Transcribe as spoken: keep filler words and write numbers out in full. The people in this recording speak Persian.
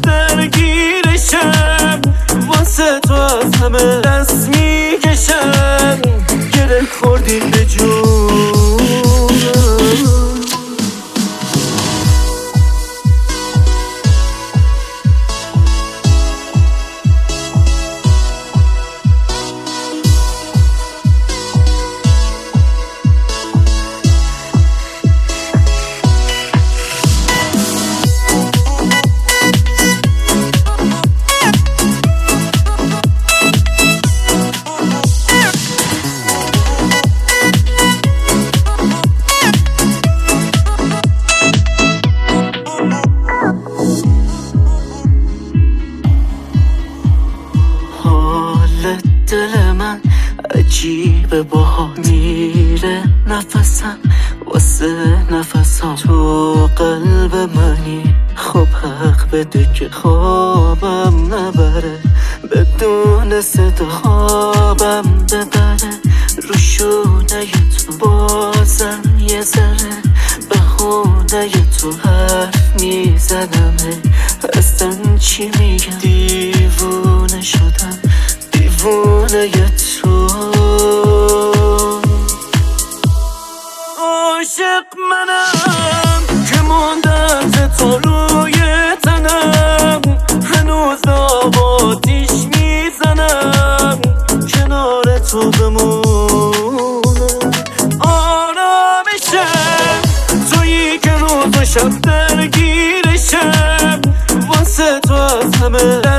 درگیرشم، واسه تو از همه دست میکشم، گره خوردی به جونم. دل من عجیبه باها میره نفسم واسه نفسم، تو قلب منی خب حق بده که خوابم نبره، بدون صدا خوابم ببره، رو شونه تو بازم یه ذره بهونه تو حرف میزنم، اصلا چی میگم دیوونه شدم، دیوونه تو. عاشق منم که موندم ز تو روی تنم، هنوز آبادیش میزنم کنار تو بمونم. آرامشم تویی که روز و شب درگیرشم، واسه تو از همه